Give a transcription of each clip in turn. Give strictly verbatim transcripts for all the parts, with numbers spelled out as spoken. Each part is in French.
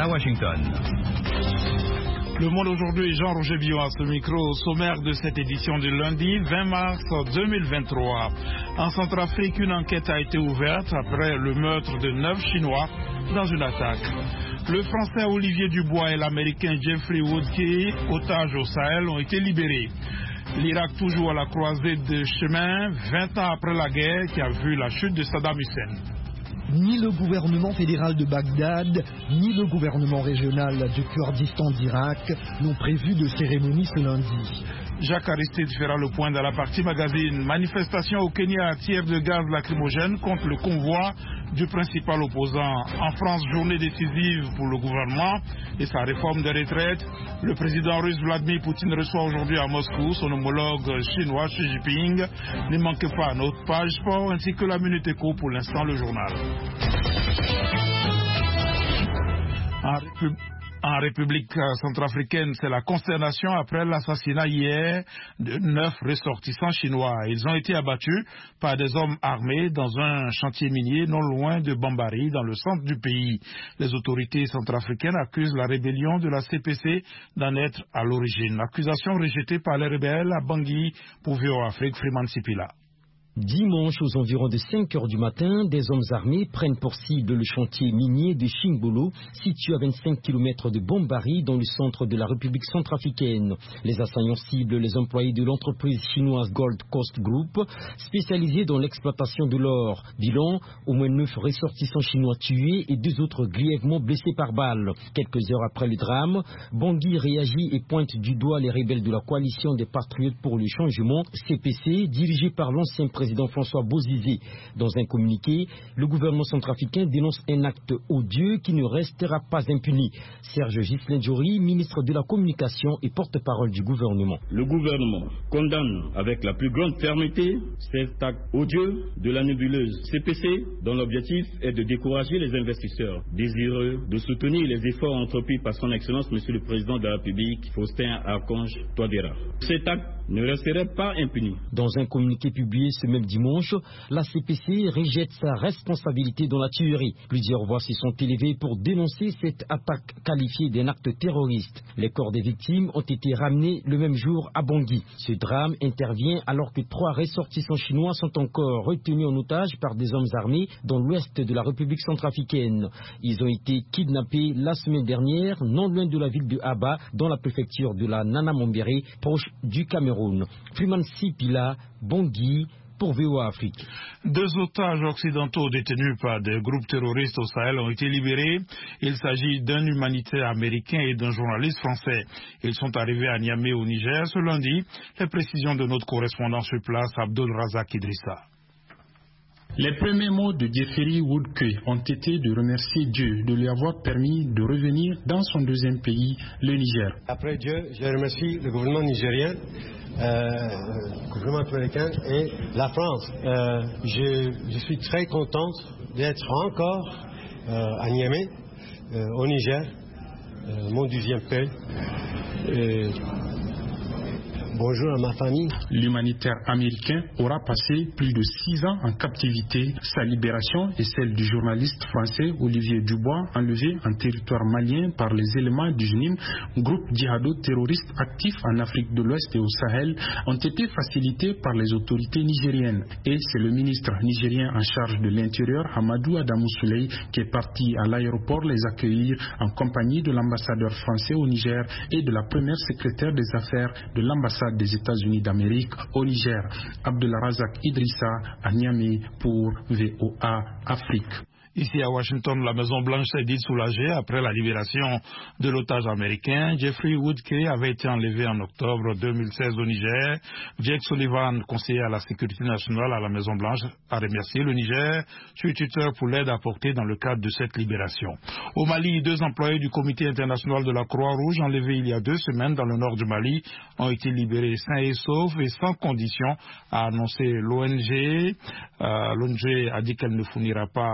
à Washington. Le Monde aujourd'hui, Jean-Roger Billon à ce micro, au sommaire de cette édition du lundi vingt mars deux mille vingt-trois. En Centrafrique, une enquête a été ouverte après le meurtre de neuf Chinois dans une attaque. Le Français Olivier Dubois et l'Américain Jeffrey Woodkey, otages au Sahel, ont été libérés. L'Irak toujours à la croisée de chemin, vingt ans après la guerre qui a vu la chute de Saddam Hussein. Ni le gouvernement fédéral de Bagdad, ni le gouvernement régional du Kurdistan d'Irak n'ont prévu de cérémonie ce lundi. Jacques Aristide fera le point dans la partie magazine. Manifestation au Kenya à tir de gaz lacrymogène contre le convoi du principal opposant. En France, journée décisive pour le gouvernement et sa réforme des retraites. Le président russe Vladimir Poutine reçoit aujourd'hui à Moscou son homologue chinois Xi Jinping. Ne manquez pas notre page sport ainsi que la Minute Éco, pour l'instant le journal. En République En République centrafricaine, c'est la consternation après l'assassinat hier de neuf ressortissants chinois. Ils ont été abattus par des hommes armés dans un chantier minier non loin de Bambari, dans le centre du pays. Les autorités centrafricaines accusent la rébellion de la C P C d'en être à l'origine. Accusation rejetée par les rebelles à Bangui pour V O Afrique, Freeman Sipila. Dimanche, aux environs de cinq heures du matin, des hommes armés prennent pour cible le chantier minier de Chimbolo, situé à vingt-cinq kilomètres de Bambari, dans le centre de la République centrafricaine. Les assaillants ciblent les employés de l'entreprise chinoise Gold Coast Group, spécialisée dans l'exploitation de l'or. Bilan, au moins neuf ressortissants chinois tués et deux autres grièvement blessés par balle. Quelques heures après le drame, Bangui réagit et pointe du doigt les rebelles de la coalition des Patriotes pour le changement, C P C, dirigée par l'ancien président président François Bozizé. Dans un communiqué, le gouvernement centrafricain dénonce un acte odieux qui ne restera pas impuni. Serge Ghislain-Diori, ministre de la Communication et porte-parole du gouvernement. Le gouvernement condamne avec la plus grande fermeté cet acte odieux de la nébuleuse C P C, dont l'objectif est de décourager les investisseurs désireux de soutenir les efforts entrepris par son Excellence Monsieur le Président de la République, Faustin Archange Touadéra. Cet acte ne resterait pas impuni. Dans un communiqué publié ce même dimanche, la C P C rejette sa responsabilité dans la tuerie. Plusieurs voix se sont élevées pour dénoncer cette attaque qualifiée d'un acte terroriste. Les corps des victimes ont été ramenés le même jour à Bangui. Ce drame intervient alors que trois ressortissants chinois sont encore retenus en otage par des hommes armés dans l'ouest de la République centrafricaine. Ils ont été kidnappés la semaine dernière, non loin de la ville de Aba, dans la préfecture de la Nana Mombéré, proche du Cameroun. Freeman Sipila, Bangui, pour V O Afrique. Deux otages occidentaux détenus par des groupes terroristes au Sahel ont été libérés. Il s'agit d'un humanitaire américain et d'un journaliste français. Ils sont arrivés à Niamey au Niger ce lundi. Les précisions de notre correspondant sur place, Abdul Razak Idrissa. Les premiers mots de Jeffrey Woodkey ont été de remercier Dieu de lui avoir permis de revenir dans son deuxième pays, le Niger. Après Dieu, je remercie le gouvernement nigérien, euh, le gouvernement américain et la France. Euh, je, je suis très contente d'être encore euh, à Niamey, euh, au Niger, euh, mon deuxième pays. Et bonjour à ma famille. L'humanitaire américain aura passé plus de six ans en captivité. Sa libération est celle du journaliste français Olivier Dubois, enlevé en territoire malien par les éléments du J N I M, groupe djihado-terroriste actif en Afrique de l'Ouest et au Sahel, ont été facilités par les autorités nigériennes. Et c'est le ministre nigérien en charge de l'Intérieur, Amadou Adamou Souley, qui est parti à l'aéroport les accueillir en compagnie de l'ambassadeur français au Niger et de la première secrétaire des affaires de l'ambassade des États-Unis d'Amérique au Niger. Abdelrazak Idrissa à Niamey pour V O A Afrique. Ici à Washington, la Maison-Blanche s'est dite soulagée après la libération de l'otage américain. Jeffrey Woodkey avait été enlevé en octobre deux mille seize au Niger. Jake Sullivan, conseiller à la sécurité nationale à la Maison-Blanche, a remercié le Niger sur Twitter pour l'aide apportée dans le cadre de cette libération. Au Mali, deux employés du Comité international de la Croix-Rouge, enlevés il y a deux semaines dans le nord du Mali, ont été libérés sains et saufs et sans condition, a annoncé l'O N G. Euh, L'O N G a dit qu'elle ne fournira pas les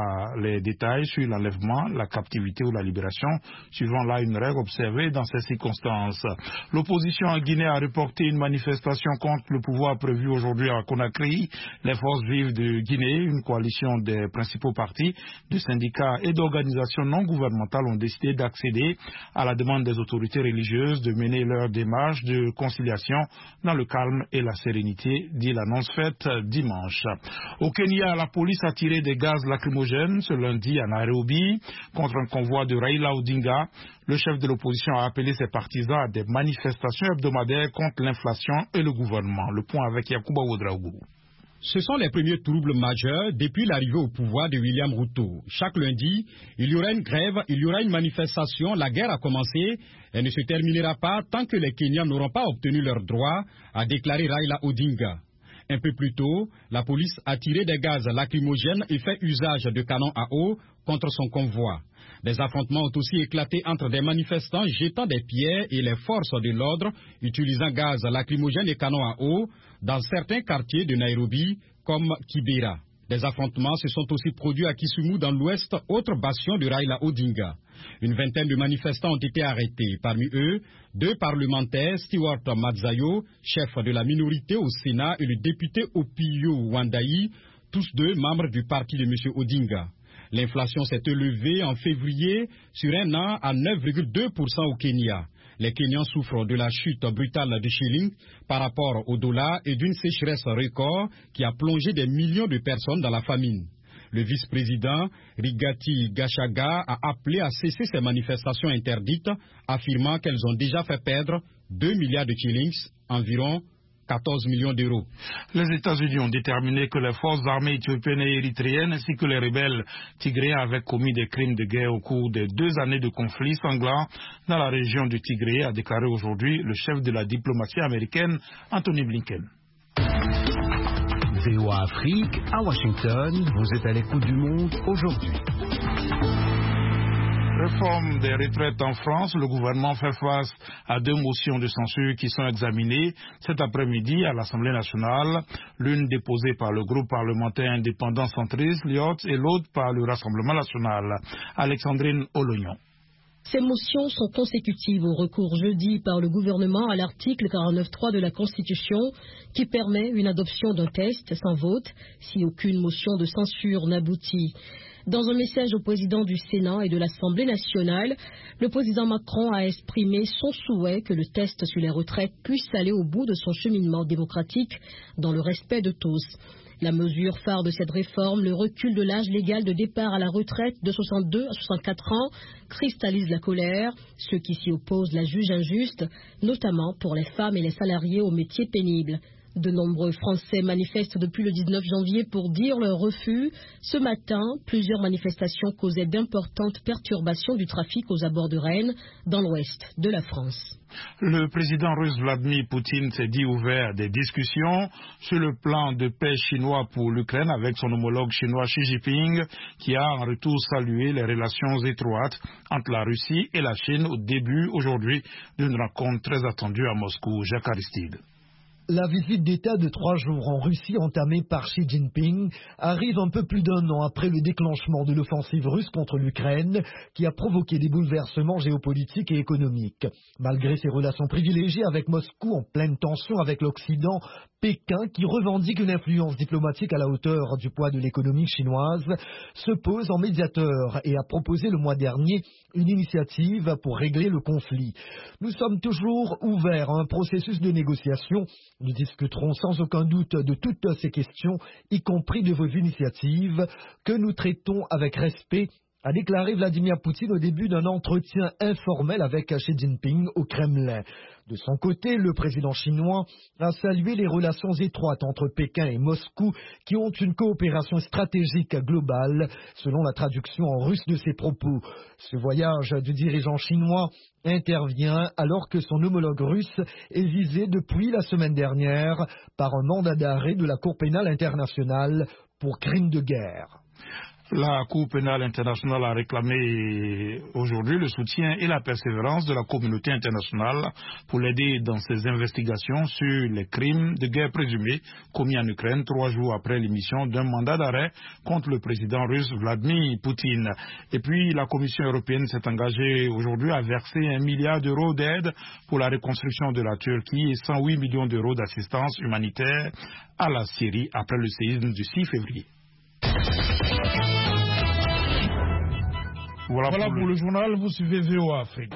les détails sur l'enlèvement, la captivité ou la libération, suivant là une règle observée dans ces circonstances. L'opposition en Guinée a reporté une manifestation contre le pouvoir prévue aujourd'hui à Conakry. Les forces vives de Guinée, une coalition des principaux partis, de syndicats et d'organisations non gouvernementales ont décidé d'accéder à la demande des autorités religieuses de mener leur démarche de conciliation dans le calme et la sérénité, dit l'annonce faite dimanche. Au Kenya, la police a tiré des gaz lacrymogènes ce lundi à Nairobi contre un convoi de Raila Odinga. Le chef de l'opposition a appelé ses partisans à des manifestations hebdomadaires contre l'inflation et le gouvernement. Le point avec Yacouba Ouedraogo. Ce sont les premiers troubles majeurs depuis l'arrivée au pouvoir de William Ruto. Chaque lundi, il y aura une grève, il y aura une manifestation, la guerre a commencé et ne se terminera pas tant que les Kenyans n'auront pas obtenu leur droit, a déclaré Raila Odinga. Un peu plus tôt, la police a tiré des gaz lacrymogènes et fait usage de canons à eau contre son convoi. Des affrontements ont aussi éclaté entre des manifestants jetant des pierres et les forces de l'ordre utilisant gaz lacrymogène et canons à eau dans certains quartiers de Nairobi comme Kibera. Des affrontements se sont aussi produits à Kisumu dans l'ouest, autre bastion de Raila Odinga. Une vingtaine de manifestants ont été arrêtés. Parmi eux, deux parlementaires, Stewart Madzayo, chef de la minorité au Sénat, et le député Opio Wandayi, tous deux membres du parti de M. Odinga. L'inflation s'est élevée en février sur un an à neuf virgule deux pour cent au Kenya. Les Kenyans souffrent de la chute brutale du shilling par rapport au dollar et d'une sécheresse record qui a plongé des millions de personnes dans la famine. Le vice-président Rigathi Gachagua a appelé à cesser ces manifestations interdites, affirmant qu'elles ont déjà fait perdre deux milliards de shillings, environ quatorze millions d'euros. Les États-Unis ont déterminé que les forces armées éthiopiennes et érythréennes ainsi que les rebelles tigréens avaient commis des crimes de guerre au cours des deux années de conflits sanglants dans la région du Tigré, a déclaré aujourd'hui le chef de la diplomatie américaine, Anthony Blinken. V O A Afrique, à Washington, vous êtes à l'écoute du monde aujourd'hui. Réforme des retraites en France, le gouvernement fait face à deux motions de censure qui sont examinées cet après-midi à l'Assemblée nationale, l'une déposée par le groupe parlementaire indépendant centriste, l'I O T, et l'autre par le Rassemblement national. Alexandrine Olognon. Ces motions sont consécutives au recours jeudi par le gouvernement à l'article quarante-neuf point trois de la Constitution qui permet une adoption d'un texte sans vote si aucune motion de censure n'aboutit. Dans un message au président du Sénat et de l'Assemblée nationale, le président Macron a exprimé son souhait que le test sur les retraites puisse aller au bout de son cheminement démocratique dans le respect de tous. La mesure phare de cette réforme, le recul de l'âge légal de départ à la retraite de soixante-deux à soixante-quatre ans, cristallise la colère. Ceux qui s'y opposent la jugent injuste, notamment pour les femmes et les salariés aux métiers pénibles. De nombreux Français manifestent depuis le dix-neuf janvier pour dire leur refus. Ce matin, plusieurs manifestations causaient d'importantes perturbations du trafic aux abords de Rennes, dans l'ouest de la France. Le président russe Vladimir Poutine s'est dit ouvert à des discussions sur le plan de paix chinois pour l'Ukraine avec son homologue chinois Xi Jinping, qui a en retour salué les relations étroites entre la Russie et la Chine au début aujourd'hui d'une rencontre très attendue à Moscou. Jacques Aristide. La visite d'État de trois jours en Russie entamée par Xi Jinping arrive un peu plus d'un an après le déclenchement de l'offensive russe contre l'Ukraine qui a provoqué des bouleversements géopolitiques et économiques. Malgré ses relations privilégiées avec Moscou en pleine tension avec l'Occident, Pékin, qui revendique une influence diplomatique à la hauteur du poids de l'économie chinoise, se pose en médiateur et a proposé le mois dernier une initiative pour régler le conflit. Nous sommes toujours ouverts à un processus de négociation. Nous discuterons sans aucun doute de toutes ces questions, y compris de vos initiatives, que nous traitons avec respect, a déclaré Vladimir Poutine au début d'un entretien informel avec Xi Jinping au Kremlin. De son côté, le président chinois a salué les relations étroites entre Pékin et Moscou qui ont une coopération stratégique globale, selon la traduction en russe de ses propos. Ce voyage du dirigeant chinois intervient alors que son homologue russe est visé depuis la semaine dernière par un mandat d'arrêt de la Cour pénale internationale pour crimes de guerre. La Cour pénale internationale a réclamé aujourd'hui le soutien et la persévérance de la communauté internationale pour l'aider dans ses investigations sur les crimes de guerre présumés commis en Ukraine trois jours après l'émission d'un mandat d'arrêt contre le président russe Vladimir Poutine. Et puis la Commission européenne s'est engagée aujourd'hui à verser un milliard d'euros d'aide pour la reconstruction de la Turquie et cent huit millions d'euros d'assistance humanitaire à la Syrie après le séisme du six février. Voilà, voilà pour, pour le... le journal, vous suivez V O A Afrique.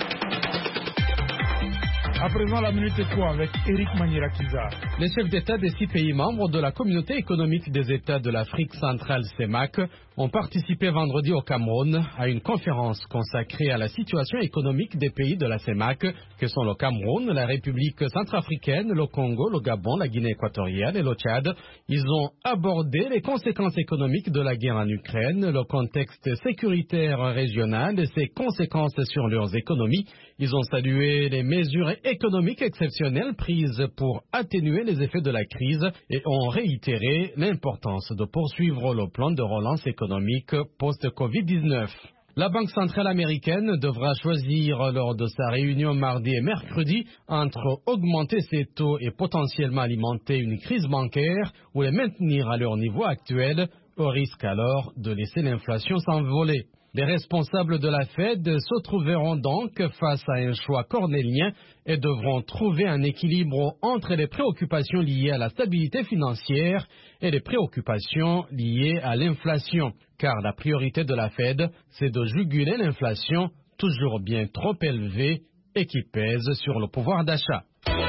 À présent, la minute trois avec Eric Manierakiza. Les chefs d'État des six pays membres de la Communauté économique des États de l'Afrique centrale C E M A C ont participé vendredi au Cameroun à une conférence consacrée à la situation économique des pays de la C E M A C, que sont le Cameroun, la République centrafricaine, le Congo, le Gabon, la Guinée équatoriale et le Tchad. Ils ont abordé les conséquences économiques de la guerre en Ukraine, le contexte sécuritaire régional et ses conséquences sur leurs économies. Ils ont salué les mesures économiques exceptionnelles prises pour atténuer les effets de la crise et ont réitéré l'importance de poursuivre le plan de relance économique post-Covid dix-neuf. La Banque centrale américaine devra choisir lors de sa réunion mardi et mercredi entre augmenter ses taux et potentiellement alimenter une crise bancaire ou les maintenir à leur niveau actuel, au risque alors de laisser l'inflation s'envoler. Les responsables de la Fed se trouveront donc face à un choix cornélien et devront trouver un équilibre entre les préoccupations liées à la stabilité financière et les préoccupations liées à l'inflation. Car la priorité de la Fed, c'est de juguler l'inflation toujours bien trop élevée et qui pèse sur le pouvoir d'achat.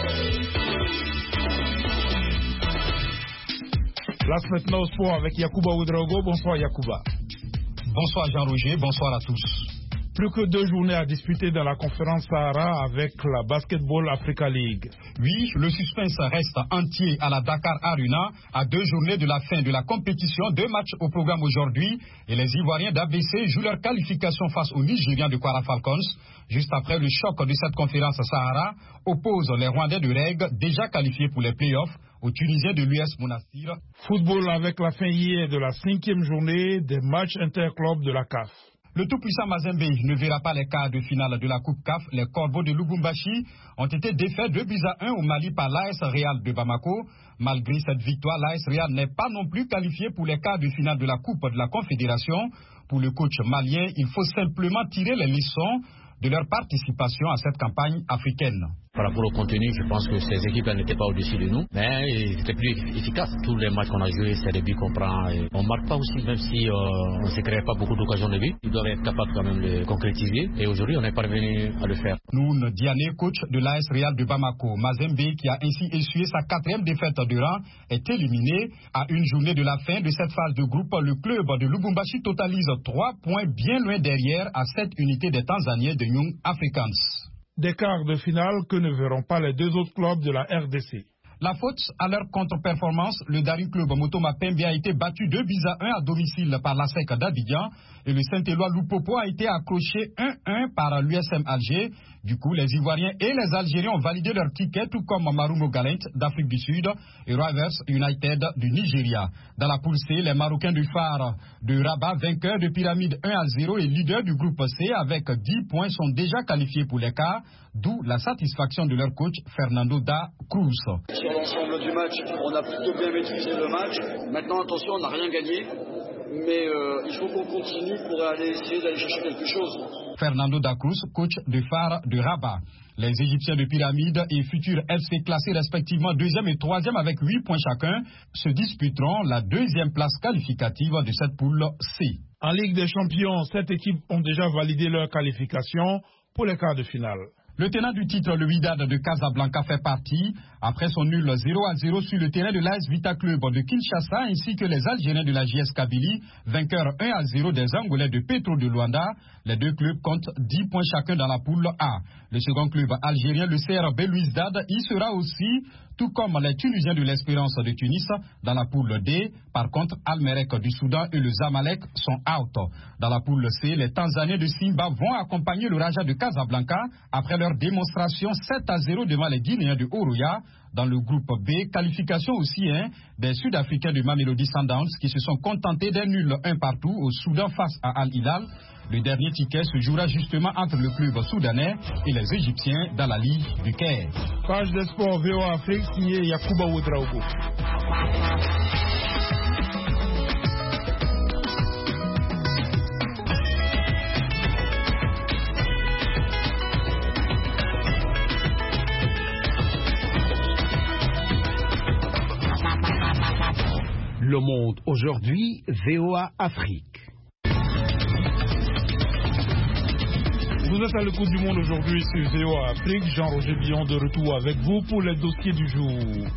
Place maintenant au sport avec Yacouba Ouedraogo. Bonsoir Yacouba. Bonsoir Jean-Roger, bonsoir à tous. Plus que deux journées à disputer dans la conférence Sahara avec la Basketball Africa League. Oui, le suspense reste entier à la Dakar Arena à deux journées de la fin de la compétition. Deux matchs au programme aujourd'hui et les Ivoiriens d'A B C jouent leur qualification face aux Nigérians de Kwara Falcons. Juste après le choc de cette conférence Sahara, opposent les Rwandais de Reg déjà qualifiés pour les playoffs aux Tunisiens de l'U S Monastir. Football avec la fin hier de la cinquième journée des matchs interclubs de la C A F. Le tout-puissant Mazembe ne verra pas les quarts de finale de la Coupe C A F. Les Corbeaux de Lubumbashi ont été défaits deux buts à un au Mali par l'A S Real de Bamako. Malgré cette victoire, l'A S Real n'est pas non plus qualifié pour les quarts de finale de la Coupe de la Confédération. Pour le coach malien, il faut simplement tirer les leçons de leur participation à cette campagne africaine. Par rapport au contenu, je pense que ces équipes-là n'étaient pas au-dessus de nous, mais ils étaient plus efficaces. Tous les matchs qu'on a joués, c'est des buts qu'on prend. Et on ne marque pas aussi, même si euh, on ne se crée pas beaucoup d'occasions de but. Ils doivent être capables quand même de les concrétiser. Et aujourd'hui, on est parvenu à le faire. Noun Diané, coach de l'A S Real de Bamako, Mazembe, qui a ainsi essuyé sa quatrième défaite de rang, est éliminé. À une journée de la fin de cette phase de groupe, le club de Lubumbashi totalise trois points bien loin derrière à sept unités des Tanzaniens de Young Africans. Des quarts de finale que ne verront pas les deux autres clubs de la R D C. La faute à leur contre-performance, le Daring Club Motoma Pembe a été battu deux buts à un à domicile par la S E C d'Abidjan et le Saint-Éloi Lupopo a été accroché un un par l'U S M Alger. Du coup, les Ivoiriens et les Algériens ont validé leur ticket, tout comme Marumo Galent d'Afrique du Sud et Rivers United du Nigeria. Dans la poule C, les Marocains du Phare de Rabat, vainqueurs de Pyramide un à zéro et leaders du groupe C avec dix points, sont déjà qualifiés pour les quarts, d'où la satisfaction de leur coach Fernando da Cruz. Sur l'ensemble du match, on a plutôt bien maîtrisé le match. Maintenant, attention, on n'a rien gagné. Mais euh, il faut qu'on continue pour aller essayer d'aller chercher quelque chose. Fernando da Cruz, coach de Phare de Rabat. Les Égyptiens de Pyramide et futurs F C classés respectivement deuxième et troisième avec huit points chacun se disputeront la deuxième place qualificative de cette poule C. En Ligue des Champions, sept équipes ont déjà validé leur qualification pour les quarts de finale. Le tenant du titre, le Wydad de Casablanca, fait partie. Après son nul zéro à zéro sur le terrain de l'A S Vita Club de Kinshasa, ainsi que les Algériens de la J S Kabylie, vainqueurs un à zéro des Angolais de Petro de Luanda. Les deux clubs comptent dix points chacun dans la poule A. Le second club algérien, le C R B Louizdad, y sera aussi, tout comme les Tunisiens de l'Espérance de Tunis dans la poule D. Par contre, Al-Merrek du Soudan et le Zamalek sont out. Dans la poule C, les Tanzaniens de Simba vont accompagner le Raja de Casablanca après leur démonstration sept à zéro devant les Guinéens de Oroya. Dans le groupe B, qualification aussi hein, des Sud-Africains de Mamelodi Sundowns qui se sont contentés d'un nul un partout au Soudan face à Al Hilal. Le dernier ticket se jouera justement entre le club soudanais et les Égyptiens dans la Ligue du Caire. Page des sports V O A Afrique signée Yacouba Ouedraogo. Le Monde aujourd'hui, V O A Afrique. Vous êtes à l'écoute du Monde aujourd'hui sur V O A Afrique. Jean-Roger Billon de retour avec vous pour les dossiers du jour.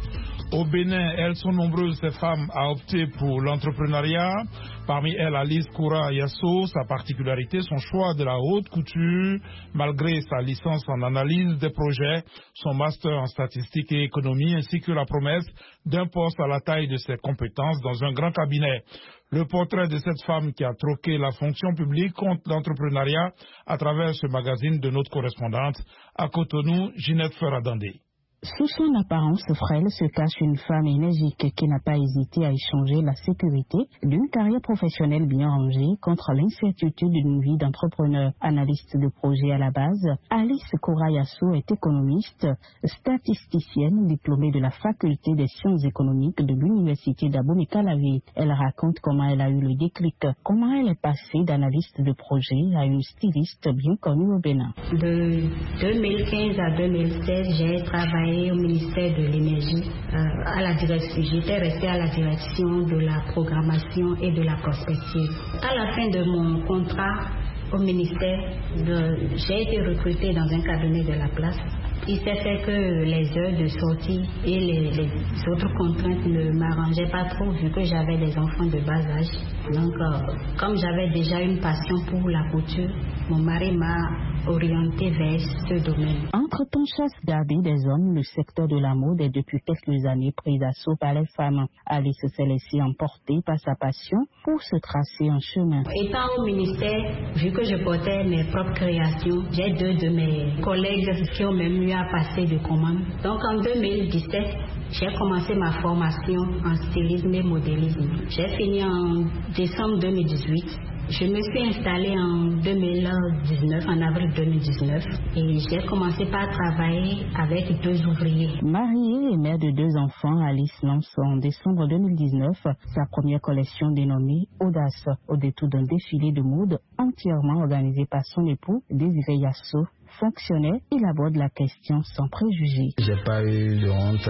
Au Bénin, elles sont nombreuses ces femmes à opter pour l'entrepreneuriat. Parmi elles, Alice Koura Yasso, sa particularité, son choix de la haute couture, malgré sa licence en analyse des projets, son master en statistique et économie, ainsi que la promesse d'un poste à la taille de ses compétences dans un grand cabinet. Le portrait de cette femme qui a troqué la fonction publique contre l'entrepreneuriat à travers ce magazine de notre correspondante à Cotonou, Ginette Ferradandé. Sous son apparence frêle se cache une femme énergique qui n'a pas hésité à échanger la sécurité d'une carrière professionnelle bien rangée contre l'incertitude d'une vie d'entrepreneur. Analyste de projet à la base, Alice Koura Yasso est économiste, statisticienne diplômée de la faculté des sciences économiques de l'université d'Abomey-Calavi. Elle raconte comment elle a eu le déclic, comment elle est passée d'analyste de projet à une styliste bien connue au Bénin. De deux mille quinze à deux mille seize, j'ai travaillé au ministère de l'énergie, euh, à la direction. J'étais restée à la direction de la programmation et de la prospective. À la fin de mon contrat au ministère, de, j'ai été recrutée dans un cabinet de la place. Il s'est fait que les heures de sortie et les, les autres contraintes ne m'arrangeaient pas trop vu que j'avais des enfants de bas âge. Donc, euh, comme j'avais déjà une passion pour la couture, mon mari m'a orientée vers ce domaine. Entre-temps, chasse gardée des hommes, le secteur de la mode est depuis quelques années pris d'assaut par les femmes. Alice s'est laissée emporter par sa passion pour se tracer un chemin. Étant au ministère, vu que je portais mes propres créations, j'ai deux de mes collègues qui ont même eu à passer de commande. Donc en deux mille dix-sept, j'ai commencé ma formation en stylisme et modélisme. J'ai fini en décembre deux mille dix-huit. Je me suis installée en deux mille dix-neuf, en avril deux mille dix-neuf, et j'ai commencé par travailler avec deux ouvriers. Mariée et mère de deux enfants, Alice lance en décembre deux mille dix-neuf sa première collection dénommée Audace, au détour d'un défilé de mode entièrement organisé par son époux, Désiré Yasso. Fonctionnaire, il aborde la question sans préjugés. J'ai pas eu de honte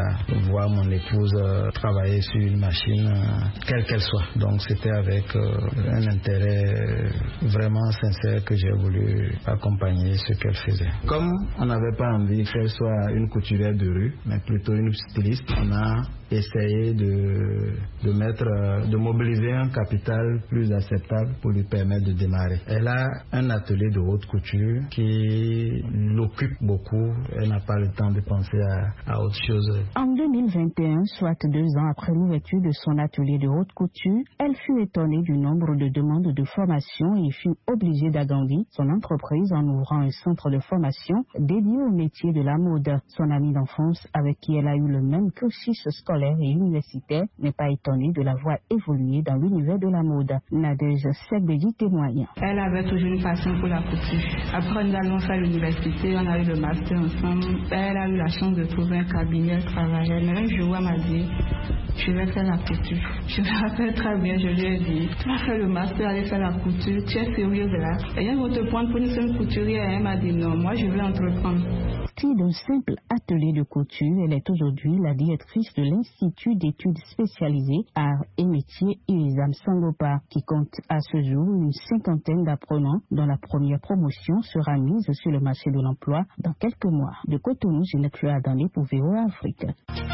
à voir mon épouse euh, travailler sur une machine, euh, quelle qu'elle soit. Donc c'était avec euh, un intérêt vraiment sincère que j'ai voulu accompagner ce qu'elle faisait. Comme on n'avait pas envie qu'elle soit une couturière de rue, mais plutôt une styliste, on a essayé de, de mettre, de mobiliser un capital plus acceptable pour lui permettre de démarrer. Elle a un atelier de haute couture qui l'occupe beaucoup. Elle n'a pas le temps de penser à, à autre chose. En deux mille vingt et un, soit deux ans après l'ouverture de son atelier de haute couture, elle fut étonnée du nombre de demandes de formation et fut obligée d'agrandir son entreprise en ouvrant un centre de formation dédié au métier de la mode. Son amie d'enfance, avec qui elle a eu le même cursus scolaire et universitaire, n'est pas étonnée de la voir évoluer dans l'univers de la mode. Nadège Segbedi témoigne. Elle avait toujours une passion pour la couture. Après, nous allons faire l'université, on a eu le master ensemble. Elle a eu la chance de trouver un cabinet, elle travaillait. Mais un jour, elle m'a dit, je vais faire la couture. Je me rappelle très bien, je lui ai dit, tu vas faire le master, aller faire la couture, tu es sérieuse là? Et elle va te prendre pour une seule couturière. Elle m'a dit non, moi je veux entreprendre. Partie d'un simple atelier de couture, elle est aujourd'hui la directrice de l'Institut d'études spécialisées Arts et Métiers Irizam Sangopa, qui compte à ce jour une cinquantaine d'apprenants dont la première promotion sera mise sur le marché de l'emploi dans quelques mois. De Cotonou, Ginette Ferradandé pour V O A Afrique.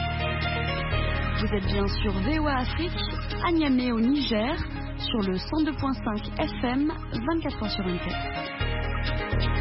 Vous êtes bien sur V O A Afrique, à Niamey au Niger, sur le cent deux virgule cinq F M, vingt-quatre heures sur vingt-quatre.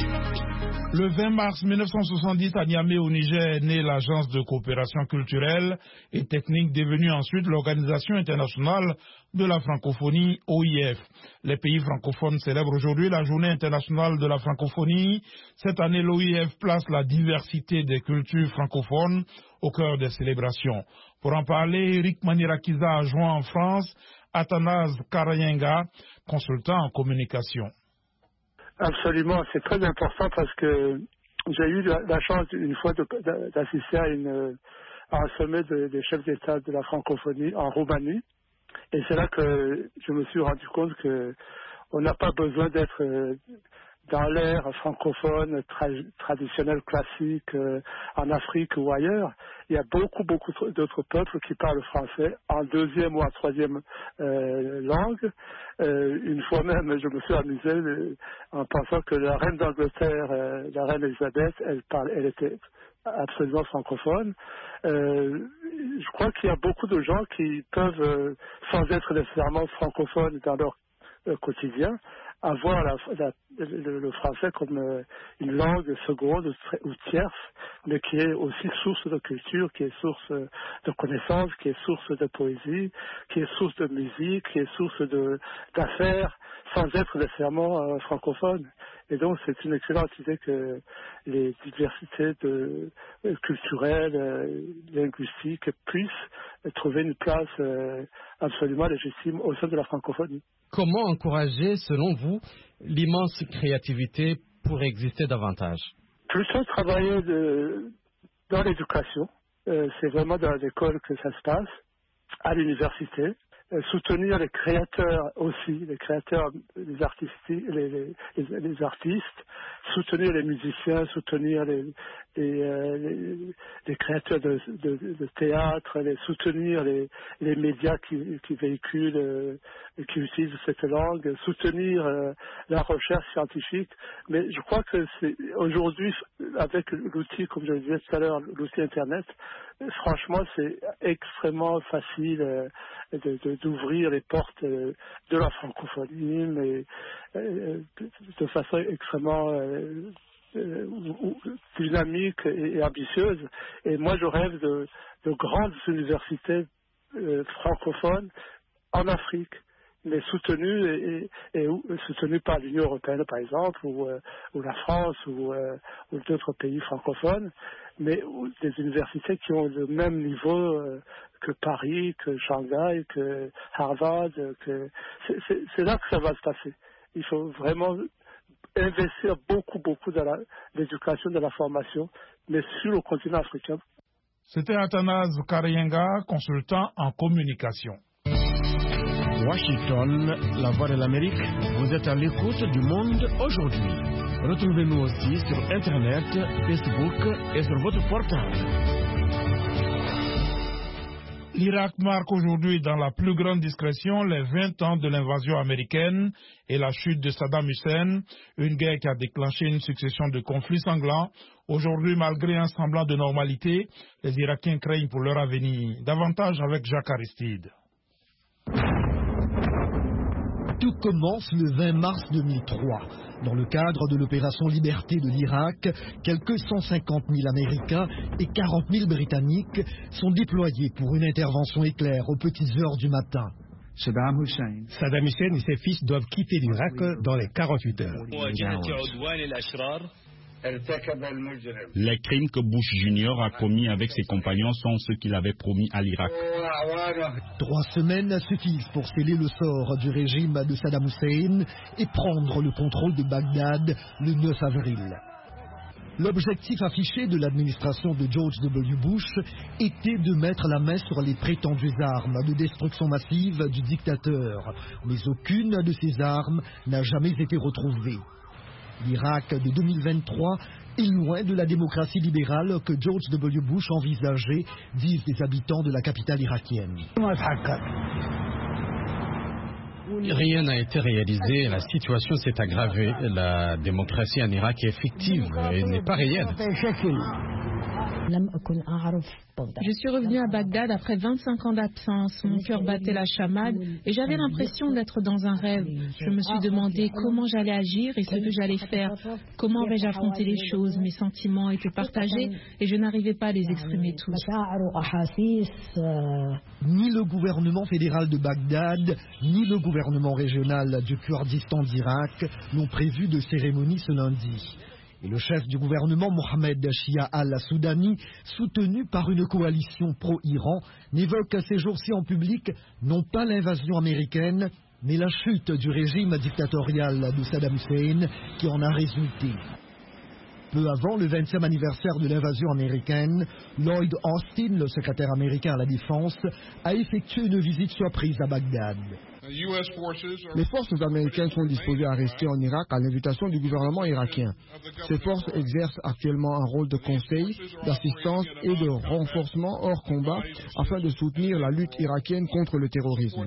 Le vingt mars mille neuf cent soixante-dix, à Niamey, au Niger, est née l'Agence de coopération culturelle et technique, devenue ensuite l'Organisation internationale de la francophonie, O I F. Les pays francophones célèbrent aujourd'hui la journée internationale de la francophonie. Cette année, l'O I F place la diversité des cultures francophones au cœur des célébrations. Pour en parler, Eric Manirakiza a joint en France Athanase Karayenga, consultant en communication. Absolument, c'est très important parce que j'ai eu la, la chance une fois de, d'assister à, une, à un sommet de, des chefs d'État de la francophonie en Roumanie. Et c'est là que je me suis rendu compte que on n'a pas besoin d'être euh, dans l'ère francophone tra- traditionnelle classique euh, en Afrique ou ailleurs. Il y a beaucoup, beaucoup d'autres peuples qui parlent français en deuxième ou en troisième euh, langue. Euh, une fois même, je me suis amusé euh, en pensant que la reine d'Angleterre, euh, la reine Elisabeth, elle, parle, elle était absolument francophone. Euh, je crois qu'il y a beaucoup de gens qui peuvent, euh, sans être nécessairement francophones dans leur euh, quotidien, avoir la, la, le, le français comme euh, une langue seconde ou tierce, mais qui est aussi source de culture, qui est source de connaissances, qui est source de poésie, qui est source de musique, qui est source de d'affaires, sans être nécessairement euh, francophone. Et donc c'est une excellente idée que les diversités de, euh, culturelles, euh, linguistiques puissent trouver une place euh, absolument légitime au sein de la francophonie. Comment encourager, selon vous, l'immense créativité pour exister davantage? Plutôt travailler de, dans l'éducation. Euh, c'est vraiment dans l'école que ça se passe, à l'université. Euh, soutenir les créateurs aussi, les créateurs, les artistes, les, les, les, les artistes, soutenir les musiciens, soutenir les, les, euh, les, les créateurs de, de, de théâtre, les soutenir les, les médias qui, qui véhiculent, euh, qui utilisent cette langue, soutenir euh, la recherche scientifique. Mais je crois que c'est aujourd'hui, avec l'outil, comme je le disais tout à l'heure, l'outil Internet, franchement, c'est extrêmement facile euh, de, de, d'ouvrir les portes euh, de la francophonie, mais euh, de façon extrêmement euh, euh, dynamique et, et ambitieuse. Et moi, je rêve de, de grandes universités euh, francophones en Afrique, mais soutenues et, et, et soutenues par l'Union européenne, par exemple, ou, euh, ou la France, ou, euh, ou d'autres pays francophones, mais des universités qui ont le même niveau euh, que Paris, que Shanghai, que Harvard. Que c'est, c'est, c'est là que ça va se passer. Il faut vraiment investir beaucoup, beaucoup dans la, l'éducation, dans la formation, mais sur le continent africain. C'était Athanase Karayenga, consultant en communication. Washington, la voix de l'Amérique, vous êtes à l'écoute du monde aujourd'hui. Retrouvez-nous aussi sur Internet, Facebook et sur votre portable. L'Irak marque aujourd'hui dans la plus grande discrétion les vingt ans de l'invasion américaine et la chute de Saddam Hussein, une guerre qui a déclenché une succession de conflits sanglants. Aujourd'hui, malgré un semblant de normalité, les Irakiens craignent pour leur avenir. Davantage avec Jacques Aristide. Tout commence le vingt mars deux mille trois. Dans le cadre de l'opération Liberté de l'Irak, quelques cent cinquante mille Américains et quarante mille Britanniques sont déployés pour une intervention éclair aux petites heures du matin. Saddam Hussein. Saddam Hussein et ses fils doivent quitter l'Irak dans les quarante-huit heures. Les crimes que Bush junior a commis avec ses compagnons sont ceux qu'il avait promis à l'Irak. Trois semaines suffisent pour sceller le sort du régime de Saddam Hussein et prendre le contrôle de Bagdad le neuf avril. L'objectif affiché de l'administration de George W. Bush était de mettre la main sur les prétendues armes de destruction massive du dictateur, mais aucune de ces armes n'a jamais été retrouvée. L'Irak de deux mille vingt-trois est loin de la démocratie libérale que George W. Bush envisageait, disent les habitants de la capitale irakienne. Rien n'a été réalisé, la situation s'est aggravée, la démocratie en Irak est fictive et n'est pas réelle. Je suis revenue à Bagdad après vingt-cinq ans d'absence. Mon cœur battait la chamade et j'avais l'impression d'être dans un rêve. Je me suis demandé comment j'allais agir et ce que j'allais faire. Comment vais-je affronter les choses? Mes sentiments étaient partagés et je n'arrivais pas à les exprimer tous. Ni le gouvernement fédéral de Bagdad, ni le gouvernement régional du Kurdistan d'Irak n'ont prévu de cérémonie ce lundi. Et le chef du gouvernement, Mohamed Shia al-Soudani, soutenu par une coalition pro-Iran, n'évoque ces jours-ci en public non pas l'invasion américaine, mais la chute du régime dictatorial de Saddam Hussein qui en a résulté. Peu avant le vingtième anniversaire de l'invasion américaine, Lloyd Austin, le secrétaire américain à la Défense, a effectué une visite surprise à Bagdad. Les forces américaines sont disposées à rester en Irak à l'invitation du gouvernement irakien. Ces forces exercent actuellement un rôle de conseil, d'assistance et de renforcement hors combat afin de soutenir la lutte irakienne contre le terrorisme.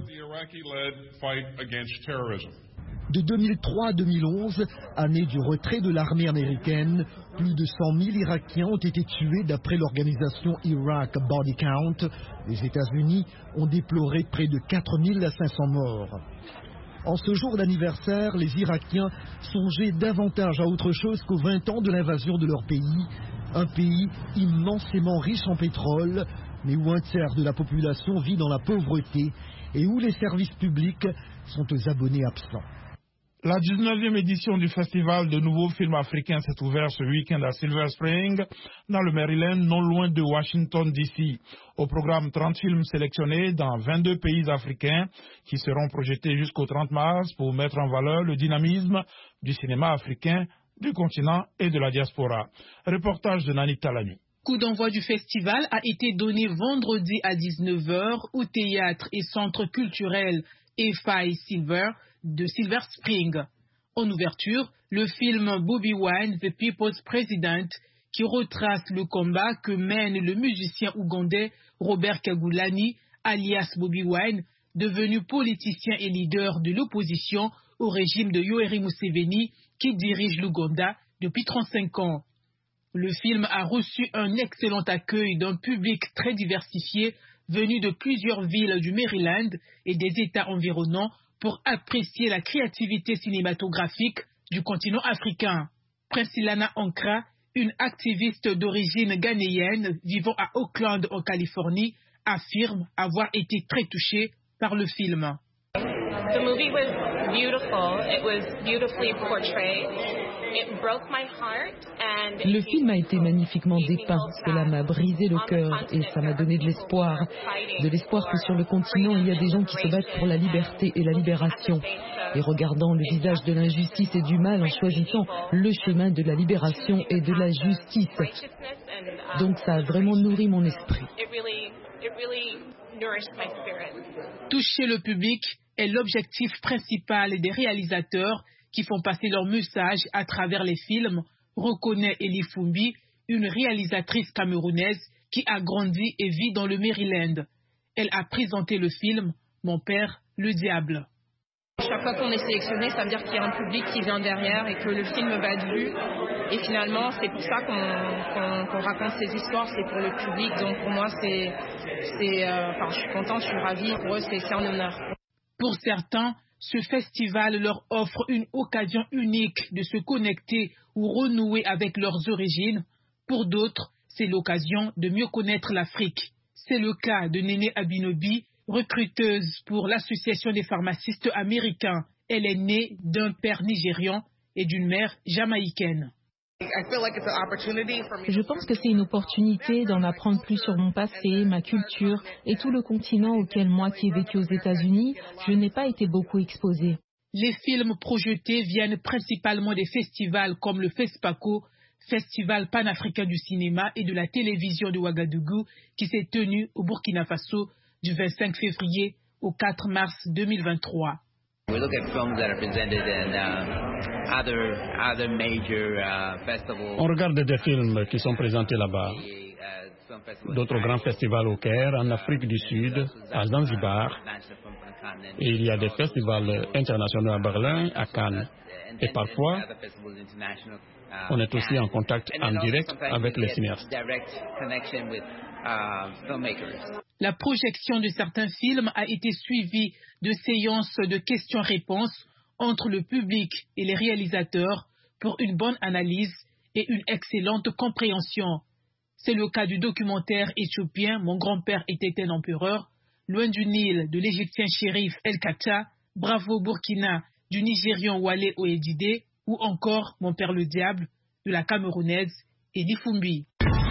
De deux mille trois à deux mille onze, année du retrait de l'armée américaine, plus de cent mille Irakiens ont été tués d'après l'organisation Iraq Body Count. Les États-Unis ont déploré près de quatre mille cinq cents morts. En ce jour d'anniversaire, les Irakiens songeaient davantage à autre chose qu'aux vingt ans de l'invasion de leur pays. Un pays immensément riche en pétrole, mais où un tiers de la population vit dans la pauvreté et où les services publics sont aux abonnés absents. La dix-neuvième édition du Festival de nouveaux films africains s'est ouverte ce week-end à Silver Spring, dans le Maryland, non loin de Washington, D C Au programme, trente films sélectionnés dans vingt-deux pays africains qui seront projetés jusqu'au trente mars pour mettre en valeur le dynamisme du cinéma africain, du continent et de la diaspora. Reportage de Nani Talami. Coup d'envoi du festival a été donné vendredi à dix-neuf heures au théâtre et centre culturel F I Silver de Silver Spring. En ouverture, le film Bobi Wine, The People's President, qui retrace le combat que mène le musicien ougandais Robert Kyagulanyi, alias Bobi Wine, devenu politicien et leader de l'opposition au régime de Yoweri Museveni, qui dirige l'Ouganda depuis trente-cinq ans. Le film a reçu un excellent accueil d'un public très diversifié venu de plusieurs villes du Maryland et des États environnants pour apprécier la créativité cinématographique du continent africain. Priscillana Ankra, une activiste d'origine ghanéenne vivant à Oakland en Californie, affirme avoir été très touchée par le film. The movie was beautiful. It was beautifully portrayed. It broke my heart and Le film a été magnifiquement dépeint. Cela m'a brisé le cœur et ça m'a donné de l'espoir. De l'espoir que sur le continent, il y a des gens qui se battent pour la liberté et la libération. Et regardant le visage de l'injustice et du mal en choisissant le chemin de la libération et de la justice. Donc ça a vraiment nourri mon esprit. Toucher le public est l'objectif principal des réalisateurs qui font passer leur message à travers les films, reconnaît Elie Fumbi, une réalisatrice camerounaise qui a grandi et vit dans le Maryland. Elle a présenté le film « Mon père, le diable ». Chaque fois qu'on est sélectionné, ça veut dire qu'il y a un public qui vient derrière et que le film va de vue. Et finalement, c'est pour ça qu'on qu'on, qu'on raconte ces histoires, c'est pour le public. Donc pour moi, c'est, c'est, euh, enfin, je suis contente, je suis ravie. Pour eux, c'est, c'est un honneur. Pour certains, ce festival leur offre une occasion unique de se connecter ou renouer avec leurs origines. Pour d'autres, c'est l'occasion de mieux connaître l'Afrique. C'est le cas de Néné Abinobi, recruteuse pour l'Association des pharmacistes américains. Elle est née d'un père nigérian et d'une mère jamaïcaine. Je pense que c'est une opportunité d'en apprendre plus sur mon passé, ma culture et tout le continent auquel moi qui ai vécu aux États-Unis, je n'ai pas été beaucoup exposée. Les films projetés viennent principalement des festivals comme le FESPACO, Festival panafricain du cinéma et de la télévision de Ouagadougou, qui s'est tenu au Burkina Faso du vingt-cinq février au quatre mars deux mille vingt-trois. We look at films that are presented in uh, other other major uh, festivals. On regarde des films qui sont présentés là-bas. D'autres grands festivals au Caire, en Afrique du Sud, à Zanzibar. Et il y a des festivals internationaux à Berlin, à Cannes. Et parfois, on est aussi en contact en direct avec les cinéastes. La projection de certains films a été suivie de séances de questions-réponses entre le public et les réalisateurs pour une bonne analyse et une excellente compréhension. C'est le cas du documentaire éthiopien « Mon grand-père était un empereur », Loin du Nil de l'égyptien shérif El Kacha, Bravo Burkina du Nigérian Wale Oedide ou encore Mon père le diable de la Camerounaise Edi Fumbi.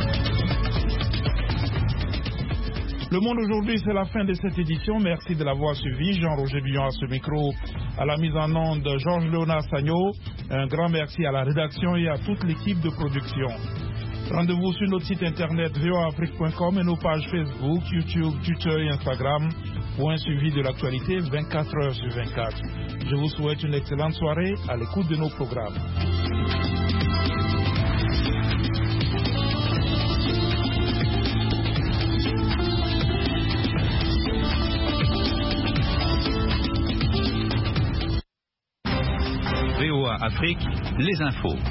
Le Monde aujourd'hui, c'est la fin de cette édition. Merci de l'avoir suivi. Jean-Roger Billon à ce micro, à la mise en onde Georges Léonard Sagno. Un grand merci à la rédaction et à toute l'équipe de production. Rendez-vous sur notre site internet v o a afrique point com et nos pages Facebook, YouTube, Twitter et Instagram pour un suivi de l'actualité vingt-quatre heures sur vingt-quatre. Je vous souhaite une excellente soirée à l'écoute de nos programmes. V O A Afrique, les infos.